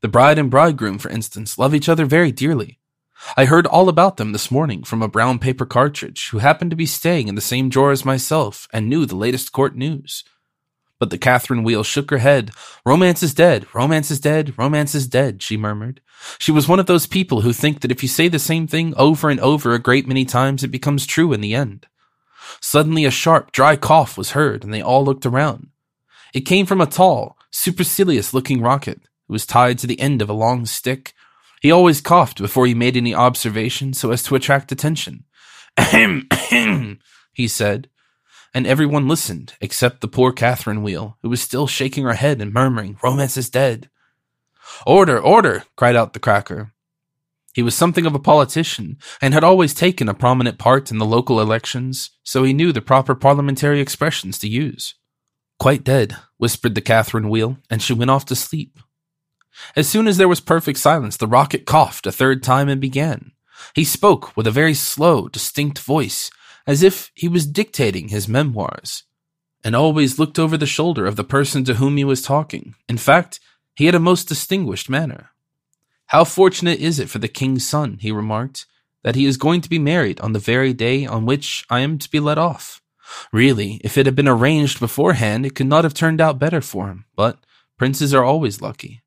The bride and bridegroom, for instance, love each other very dearly. I heard all about them this morning from a brown paper cartridge who happened to be staying in the same drawer as myself and knew the latest court news. But the Catherine Wheel shook her head. Romance is dead, romance is dead, romance is dead, she murmured. She was one of those people who think that if you say the same thing over and over a great many times, it becomes true in the end. Suddenly a sharp, dry cough was heard, and they all looked around. It came from a tall, supercilious-looking rocket who was tied to the end of a long stick. He always coughed before he made any observation so as to attract attention. Ahem, ahem, he said, and everyone listened except the poor Catherine Wheel, who was still shaking her head and murmuring, "Romance is dead." "Order, order!" cried out the Cracker. He was something of a politician and had always taken a prominent part in the local elections, so he knew the proper parliamentary expressions to use. "Quite dead," whispered the Catherine Wheel, and she went off to sleep. As soon as there was perfect silence, the rocket coughed a third time and began. He spoke with a very slow, distinct voice, as if he was dictating his memoirs, and always looked over the shoulder of the person to whom he was talking. In fact, he had a most distinguished manner. "How fortunate is it for the king's son," he remarked, "that he is going to be married on the very day on which I am to be let off. Really, if it had been arranged beforehand, it could not have turned out better for him, but princes are always lucky."